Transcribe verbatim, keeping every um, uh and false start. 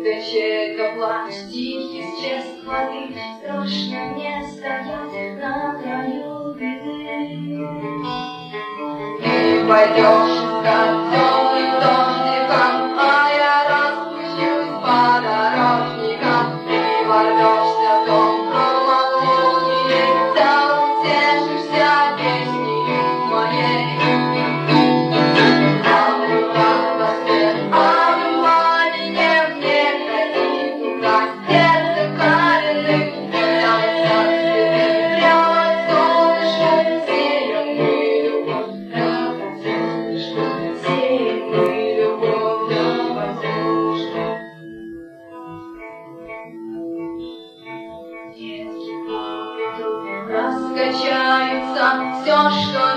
уточек плач, тихий всплеск воды. Страшно мне стоять на краю беды. Ты пойдешь искать темных дождиком, а я распущусь по дорожникам. Ты ворвешься в дом громоволнии, там утешишься песней моей. Раскачается все, что